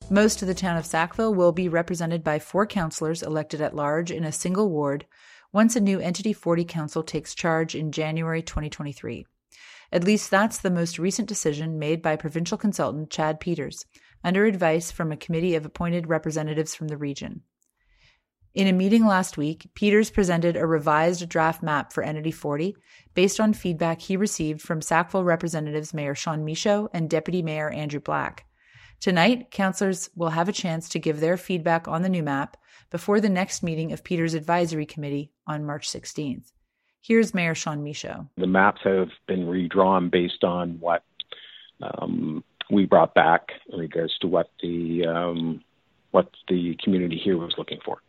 Most of the town of Sackville will be represented by 4 councillors elected at large in a single ward once a new Entity 40 council takes charge in January 2023. At least that's the most recent decision made by provincial consultant Chad Peters, under advice from a committee of appointed representatives from the region. In a meeting last week, Peters presented a revised draft map for Entity 40 based on feedback he received from Sackville representatives Mayor Sean Michaud and Deputy Mayor Andrew Black. Tonight, councillors will have a chance to give their feedback on the new map before the next meeting of Peters' Advisory Committee on March 16th. Here's Mayor Sean Michaud. The maps have been redrawn based on what we brought back in regards to what the community here was looking for.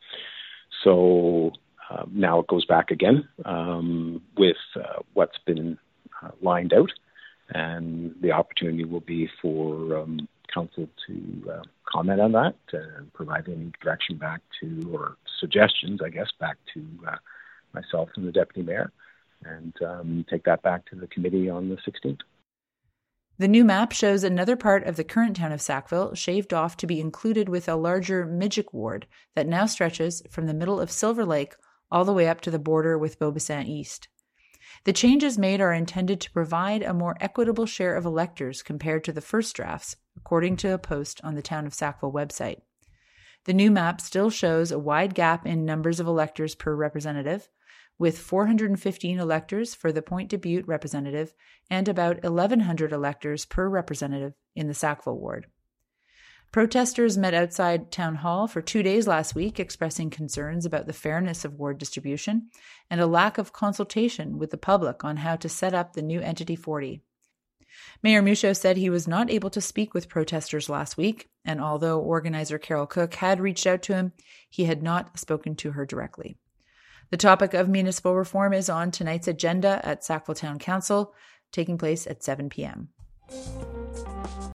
So now it goes back again with what's been lined out, and the opportunity will be for council to comment on that and provide any direction back to, or suggestions, I guess, back to myself and the Deputy Mayor, and take that back to the committee on the 16th. The new map shows another part of the current town of Sackville shaved off to be included with a larger Midget ward that now stretches from the middle of Silver Lake all the way up to the border with Beaubassin East. The changes made are intended to provide a more equitable share of electors compared to the first drafts, according to a post on the Town of Sackville website. The new map still shows a wide gap in numbers of electors per representative, with 415 electors for the Point Dubuque representative and about 1,100 electors per representative in the Sackville ward. Protesters met outside Town Hall for 2 days last week, expressing concerns about the fairness of ward distribution and a lack of consultation with the public on how to set up the new Entity 40. Mayor Michaud said he was not able to speak with protesters last week, and although organizer Carol Cook had reached out to him, he had not spoken to her directly. The topic of municipal reform is on tonight's agenda at Sackville Town Council, taking place at 7 p.m.